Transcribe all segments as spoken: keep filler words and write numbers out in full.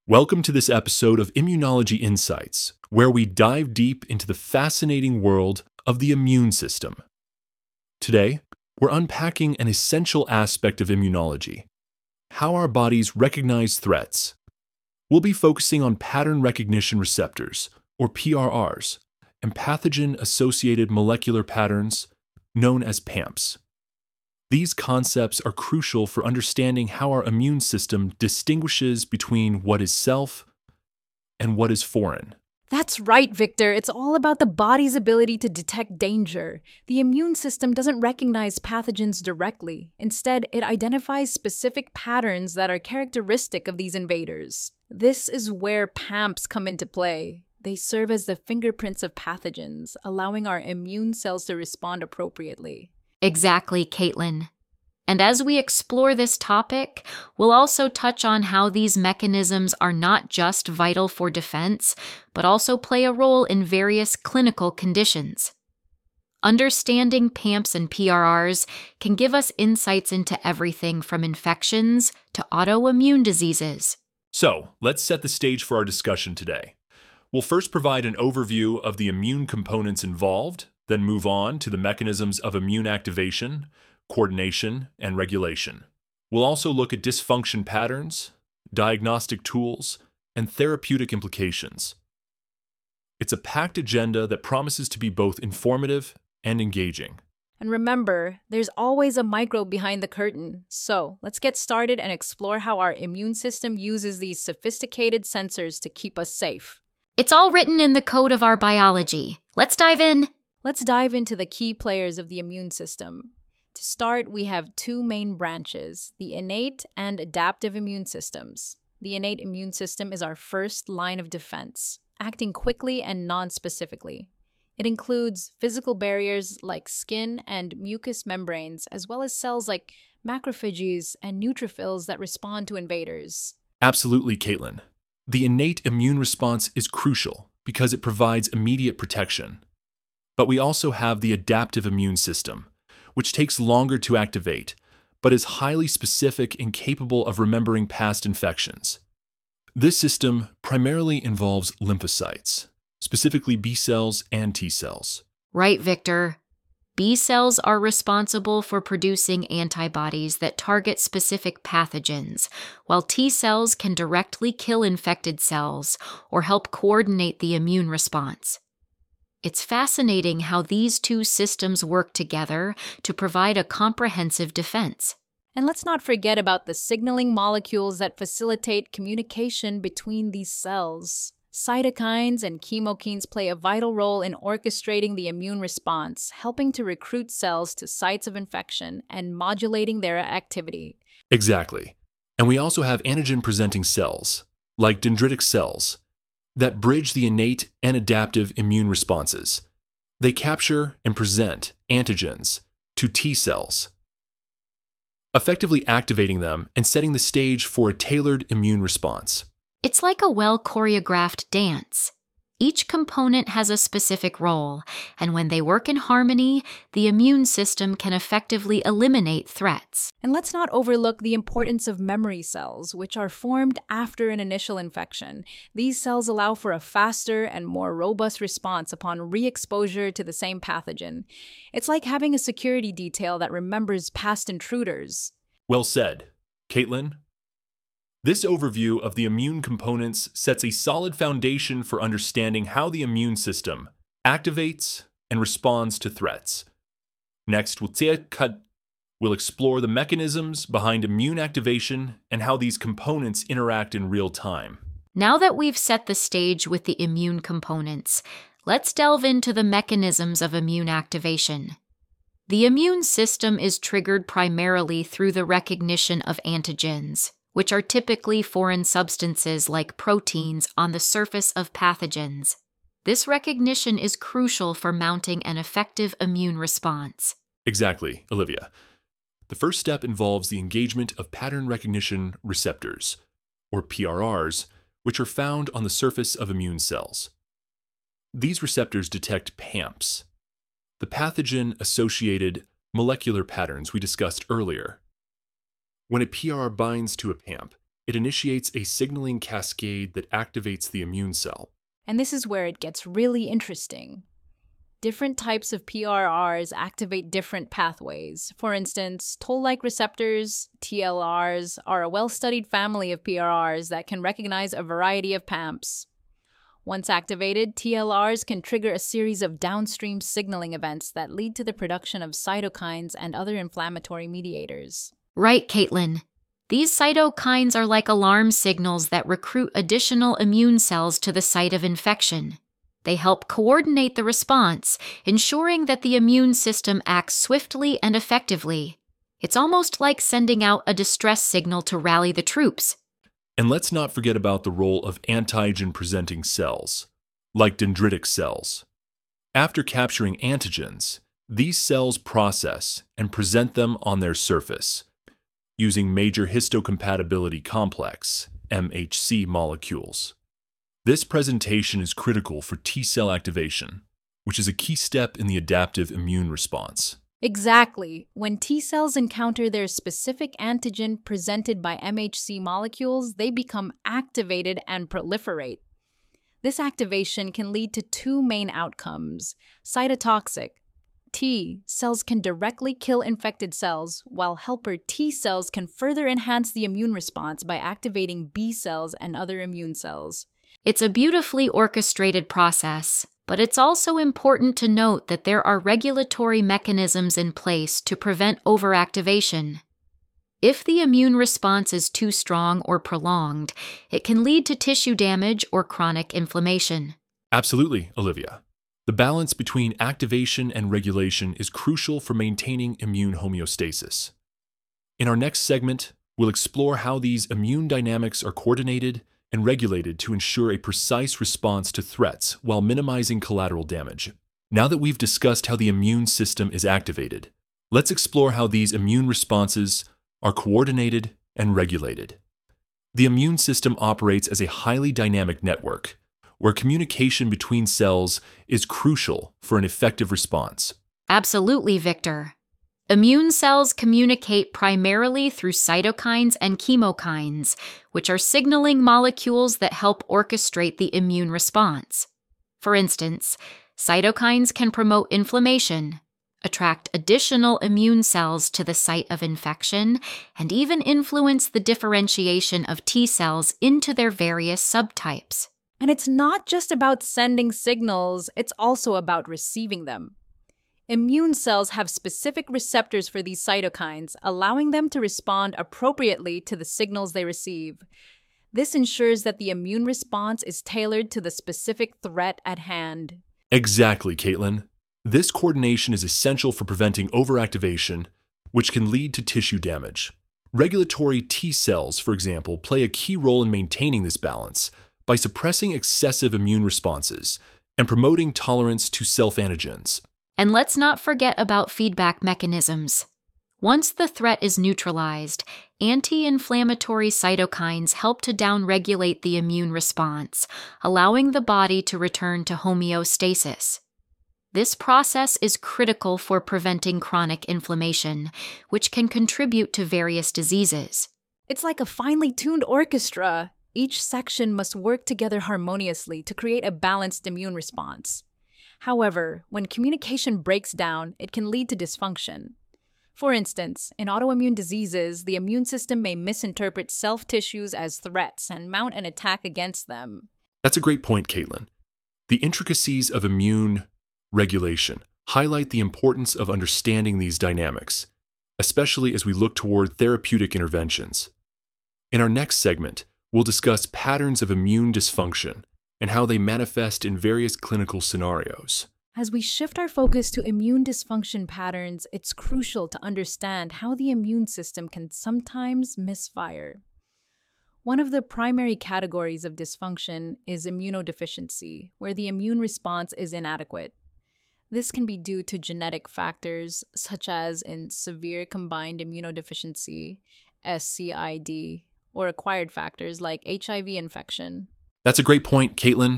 Welcome to this episode of Immunology Insights, where we dive deep into the fascinating world of the immune system. Today, we're unpacking an essential aspect of immunology: how our bodies recognize threats. We'll be focusing on pattern recognition receptors, or P R Rs, and pathogen-associated molecular patterns, known as P A M Ps. These concepts are crucial for understanding how our immune system distinguishes between what is self and what is foreign. That's right, Victor. It's all about the body's ability to detect danger. The immune system doesn't recognize pathogens directly. Instead, it identifies specific patterns that are characteristic of these invaders. This is where P A M Ps come into play. They serve as the fingerprints of pathogens, allowing our immune cells to respond appropriately. Exactly, Caitlin. And as we explore this topic, we'll also touch on how these mechanisms are not just vital for defense, but also play a role in various clinical conditions. Understanding P A M Ps and P R Rs can give us insights into everything from infections to autoimmune diseases. So, let's set the stage for our discussion today. We'll first provide an overview of the immune components involved, then move on to the mechanisms of immune activation, coordination, and regulation. We'll also look at dysfunction patterns, diagnostic tools, and therapeutic implications. It's a packed agenda that promises to be both informative and engaging. And remember, there's always a microbe behind the curtain. So, let's get started and explore how our immune system uses these sophisticated sensors to keep us safe. It's all written in the code of our biology. Let's dive in. Let's dive into the key players of the immune system. To start, we have two main branches, the innate and adaptive immune systems. The innate immune system is our first line of defense, acting quickly and non-specifically. It includes physical barriers like skin and mucous membranes, as well as cells like macrophages and neutrophils that respond to invaders. Absolutely, Caitlin. The innate immune response is crucial because it provides immediate protection. But we also have the adaptive immune system, which takes longer to activate, but is highly specific and capable of remembering past infections. This system primarily involves lymphocytes, specifically B cells and T cells. Right, Victor. B cells are responsible for producing antibodies that target specific pathogens, while T cells can directly kill infected cells or help coordinate the immune response. It's fascinating how these two systems work together to provide a comprehensive defense. And let's not forget about the signaling molecules that facilitate communication between these cells. Cytokines and chemokines play a vital role in orchestrating the immune response, helping to recruit cells to sites of infection and modulating their activity. Exactly. And we also have antigen-presenting cells, like dendritic cells, that bridge the innate and adaptive immune responses. They capture and present antigens to T cells, effectively activating them and setting the stage for a tailored immune response. It's like a well-choreographed dance. Each component has a specific role, and when they work in harmony, the immune system can effectively eliminate threats. And let's not overlook the importance of memory cells, which are formed after an initial infection. These cells allow for a faster and more robust response upon re-exposure to the same pathogen. It's like having a security detail that remembers past intruders. Well said. Caitlin? This overview of the immune components sets a solid foundation for understanding how the immune system activates and responds to threats. Next, we'll explore the mechanisms behind immune activation and how these components interact in real time. Now that we've set the stage with the immune components, let's delve into the mechanisms of immune activation. The immune system is triggered primarily through the recognition of antigens, which are typically foreign substances like proteins on the surface of pathogens. This recognition is crucial for mounting an effective immune response. Exactly, Olivia. The first step involves the engagement of pattern recognition receptors, or P R Rs, which are found on the surface of immune cells. These receptors detect P A M Ps, the pathogen-associated molecular patterns we discussed earlier. When a P R binds to a P A M P, it initiates a signaling cascade that activates the immune cell. And this is where it gets really interesting. Different types of P R Rs activate different pathways. For instance, toll-like receptors, T L Rs, are a well-studied family of P R Rs that can recognize a variety of P A M Ps. Once activated, T L Rs can trigger a series of downstream signaling events that lead to the production of cytokines and other inflammatory mediators. Right, Caitlin. These cytokines are like alarm signals that recruit additional immune cells to the site of infection. They help coordinate the response, ensuring that the immune system acts swiftly and effectively. It's almost like sending out a distress signal to rally the troops. And let's not forget about the role of antigen-presenting cells, like dendritic cells. After capturing antigens, these cells process and present them on their surface, using major histocompatibility complex, M H C molecules. This presentation is critical for T-cell activation, which is a key step in the adaptive immune response. Exactly. When T cells encounter their specific antigen presented by M H C molecules, they become activated and proliferate. This activation can lead to two main outcomes. Cytotoxic. T cells can directly kill infected cells, while helper T cells can further enhance the immune response by activating B cells and other immune cells. It's a beautifully orchestrated process, but it's also important to note that there are regulatory mechanisms in place to prevent overactivation. If the immune response is too strong or prolonged, it can lead to tissue damage or chronic inflammation. Absolutely, Olivia. The balance between activation and regulation is crucial for maintaining immune homeostasis. In our next segment, we'll explore how these immune dynamics are coordinated and regulated to ensure a precise response to threats while minimizing collateral damage. Now that we've discussed how the immune system is activated, let's explore how these immune responses are coordinated and regulated. The immune system operates as a highly dynamic network, where communication between cells is crucial for an effective response. Absolutely, Victor. Immune cells communicate primarily through cytokines and chemokines, which are signaling molecules that help orchestrate the immune response. For instance, cytokines can promote inflammation, attract additional immune cells to the site of infection, and even influence the differentiation of T cells into their various subtypes. And it's not just about sending signals, it's also about receiving them. Immune cells have specific receptors for these cytokines, allowing them to respond appropriately to the signals they receive. This ensures that the immune response is tailored to the specific threat at hand. Exactly, Caitlin. This coordination is essential for preventing overactivation, which can lead to tissue damage. Regulatory T cells, for example, play a key role in maintaining this balance by suppressing excessive immune responses and promoting tolerance to self-antigens. And let's not forget about feedback mechanisms. Once the threat is neutralized, anti-inflammatory cytokines help to downregulate the immune response, allowing the body to return to homeostasis. This process is critical for preventing chronic inflammation, which can contribute to various diseases. It's like a finely tuned orchestra. Each section must work together harmoniously to create a balanced immune response. However, when communication breaks down, it can lead to dysfunction. For instance, in autoimmune diseases, the immune system may misinterpret self-tissues as threats and mount an attack against them. That's a great point, Caitlin. The intricacies of immune regulation highlight the importance of understanding these dynamics, especially as we look toward therapeutic interventions. In our next segment, we'll discuss patterns of immune dysfunction and how they manifest in various clinical scenarios. As we shift our focus to immune dysfunction patterns, it's crucial to understand how the immune system can sometimes misfire. One of the primary categories of dysfunction is immunodeficiency, where the immune response is inadequate. This can be due to genetic factors, such as in severe combined immunodeficiency, S C I D, or acquired factors like H I V infection. That's a great point, Caitlin.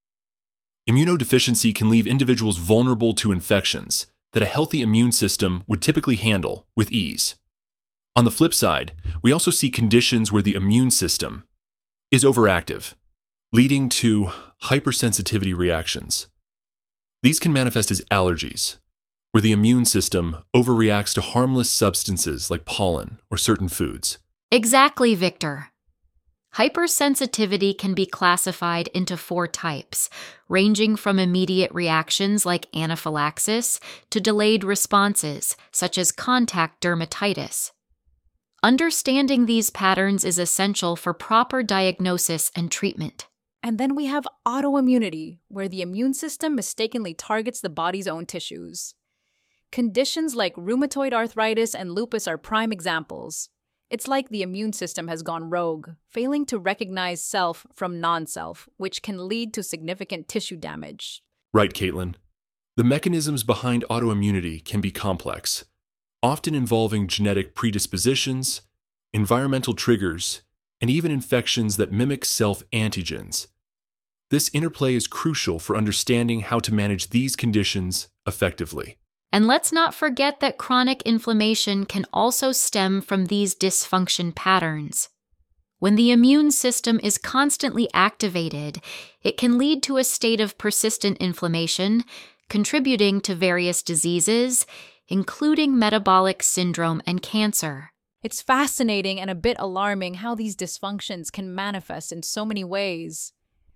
Immunodeficiency can leave individuals vulnerable to infections that a healthy immune system would typically handle with ease. On the flip side, we also see conditions where the immune system is overactive, leading to hypersensitivity reactions. These can manifest as allergies, where the immune system overreacts to harmless substances like pollen or certain foods. Exactly, Victor. Hypersensitivity can be classified into four types, ranging from immediate reactions like anaphylaxis to delayed responses, such as contact dermatitis. Understanding these patterns is essential for proper diagnosis and treatment. And then we have autoimmunity, where the immune system mistakenly targets the body's own tissues. Conditions like rheumatoid arthritis and lupus are prime examples. It's like the immune system has gone rogue, failing to recognize self from non-self, which can lead to significant tissue damage. Right, Caitlin. The mechanisms behind autoimmunity can be complex, often involving genetic predispositions, environmental triggers, and even infections that mimic self-antigens. This interplay is crucial for understanding how to manage these conditions effectively. And let's not forget that chronic inflammation can also stem from these dysfunction patterns. When the immune system is constantly activated, it can lead to a state of persistent inflammation, contributing to various diseases, including metabolic syndrome and cancer. It's fascinating and a bit alarming how these dysfunctions can manifest in so many ways.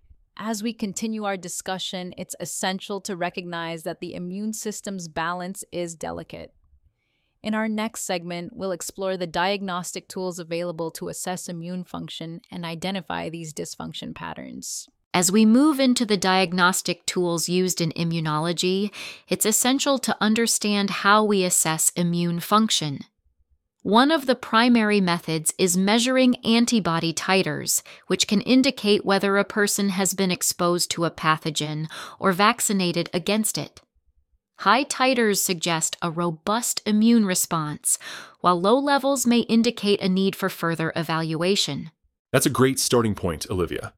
As we continue our discussion, it's essential to recognize that the immune system's balance is delicate. In our next segment, we'll explore the diagnostic tools available to assess immune function and identify these dysfunction patterns. As we move into the diagnostic tools used in immunology, it's essential to understand how we assess immune function. One of the primary methods is measuring antibody titers, which can indicate whether a person has been exposed to a pathogen or vaccinated against it. High titers suggest a robust immune response, while low levels may indicate a need for further evaluation. That's a great starting point, Olivia.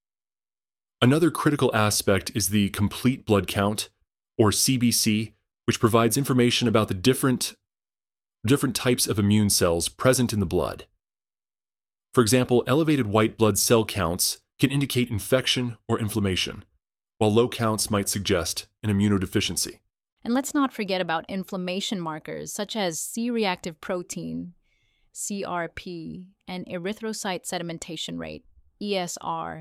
Another critical aspect is the complete blood count, or C B C, which provides information about the different different types of immune cells present in the blood. For example, elevated white blood cell counts can indicate infection or inflammation, while low counts might suggest an immunodeficiency. And let's not forget about inflammation markers such as C-reactive protein, C R P, and erythrocyte sedimentation rate, E S R.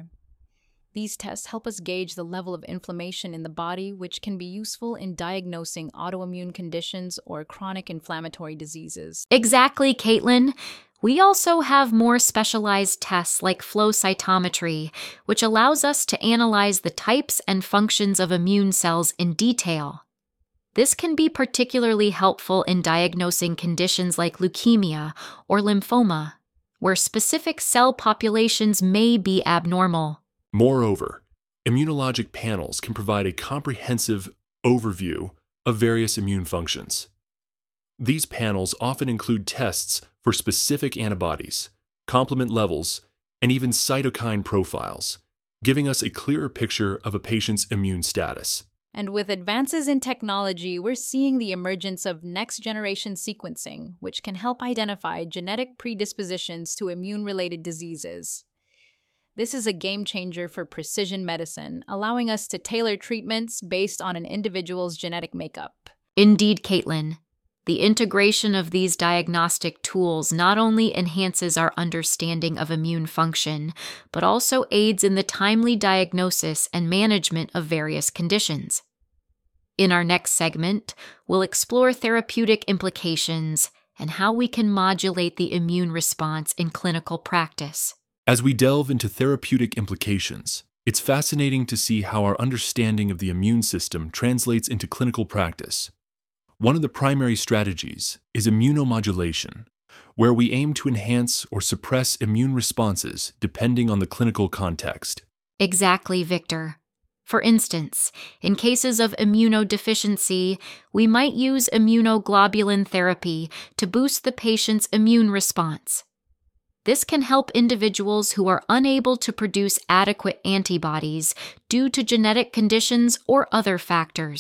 These tests help us gauge the level of inflammation in the body, which can be useful in diagnosing autoimmune conditions or chronic inflammatory diseases. Exactly, Caitlin. We also have more specialized tests like flow cytometry, which allows us to analyze the types and functions of immune cells in detail. This can be particularly helpful in diagnosing conditions like leukemia or lymphoma, where specific cell populations may be abnormal. Moreover, immunologic panels can provide a comprehensive overview of various immune functions. These panels often include tests for specific antibodies, complement levels, and even cytokine profiles, giving us a clearer picture of a patient's immune status. And with advances in technology, we're seeing the emergence of next-generation sequencing, which can help identify genetic predispositions to immune-related diseases. This is a game changer for precision medicine, allowing us to tailor treatments based on an individual's genetic makeup. Indeed, Caitlin. The integration of these diagnostic tools not only enhances our understanding of immune function, but also aids in the timely diagnosis and management of various conditions. In our next segment, we'll explore therapeutic implications and how we can modulate the immune response in clinical practice. As we delve into therapeutic implications, it's fascinating to see how our understanding of the immune system translates into clinical practice. One of the primary strategies is immunomodulation, where we aim to enhance or suppress immune responses depending on the clinical context. Exactly, Victor. For instance, in cases of immunodeficiency, we might use immunoglobulin therapy to boost the patient's immune response. This can help individuals who are unable to produce adequate antibodies due to genetic conditions or other factors.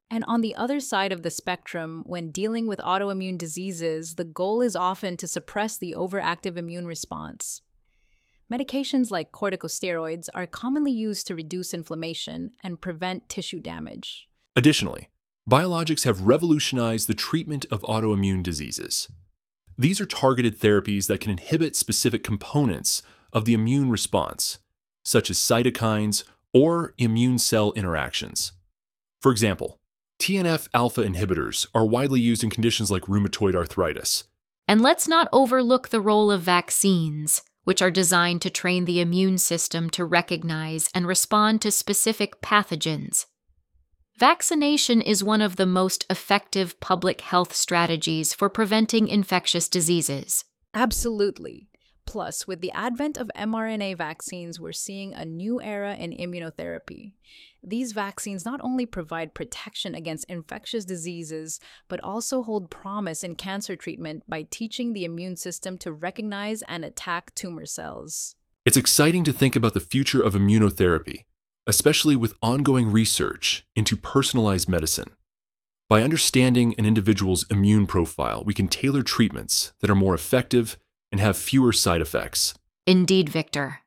And on the other side of the spectrum, when dealing with autoimmune diseases, the goal is often to suppress the overactive immune response. Medications like corticosteroids are commonly used to reduce inflammation and prevent tissue damage. Additionally, biologics have revolutionized the treatment of autoimmune diseases. These are targeted therapies that can inhibit specific components of the immune response, such as cytokines or immune cell interactions. For example, T N F alpha inhibitors are widely used in conditions like rheumatoid arthritis. And let's not overlook the role of vaccines, which are designed to train the immune system to recognize and respond to specific pathogens. Vaccination is one of the most effective public health strategies for preventing infectious diseases. Absolutely. Plus, with the advent of mRNA vaccines, we're seeing a new era in immunotherapy. These vaccines not only provide protection against infectious diseases, but also hold promise in cancer treatment by teaching the immune system to recognize and attack tumor cells. It's exciting to think about the future of immunotherapy, especially with ongoing research into personalized medicine. By understanding an individual's immune profile, we can tailor treatments that are more effective and have fewer side effects. Indeed, Victor.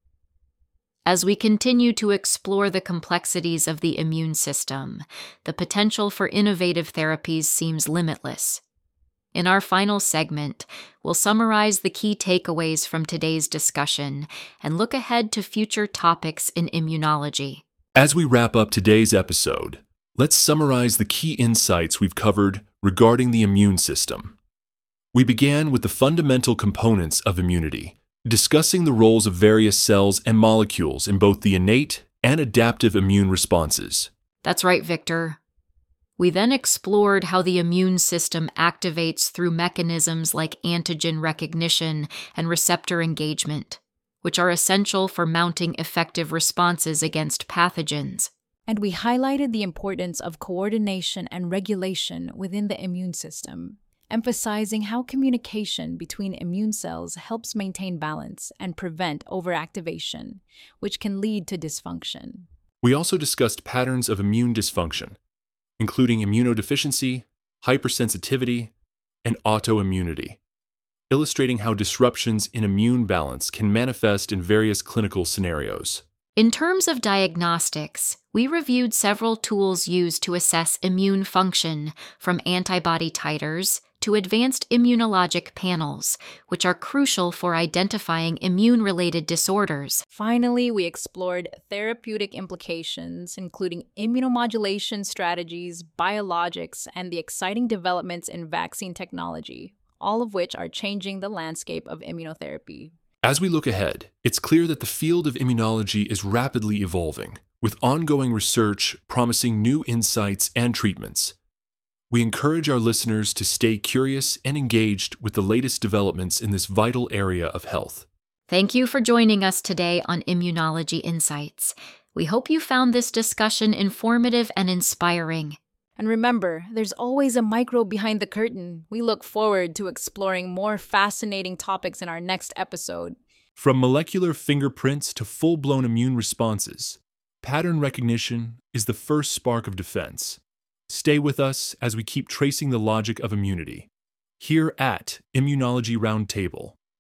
As we continue to explore the complexities of the immune system, the potential for innovative therapies seems limitless. In our final segment, we'll summarize the key takeaways from today's discussion and look ahead to future topics in immunology. As we wrap up today's episode, let's summarize the key insights we've covered regarding the immune system. We began with the fundamental components of immunity, discussing the roles of various cells and molecules in both the innate and adaptive immune responses. That's right, Victor. We then explored how the immune system activates through mechanisms like antigen recognition and receptor engagement, which are essential for mounting effective responses against pathogens. And we highlighted the importance of coordination and regulation within the immune system, emphasizing how communication between immune cells helps maintain balance and prevent overactivation, which can lead to dysfunction. We also discussed patterns of immune dysfunction, including immunodeficiency, hypersensitivity, and autoimmunity, illustrating how disruptions in immune balance can manifest in various clinical scenarios. In terms of diagnostics, we reviewed several tools used to assess immune function, from antibody titers to advanced immunologic panels, which are crucial for identifying immune-related disorders. Finally, we explored therapeutic implications, including immunomodulation strategies, biologics, and the exciting developments in vaccine technology, all of which are changing the landscape of immunotherapy. As we look ahead, it's clear that the field of immunology is rapidly evolving, with ongoing research promising new insights and treatments. We encourage our listeners to stay curious and engaged with the latest developments in this vital area of health. Thank you for joining us today on Immunology Insights. We hope you found this discussion informative and inspiring. And remember, there's always a microbe behind the curtain. We look forward to exploring more fascinating topics in our next episode. From molecular fingerprints to full-blown immune responses, pattern recognition is the first spark of defense. Stay with us as we keep tracing the logic of immunity here at Immunology Roundtable.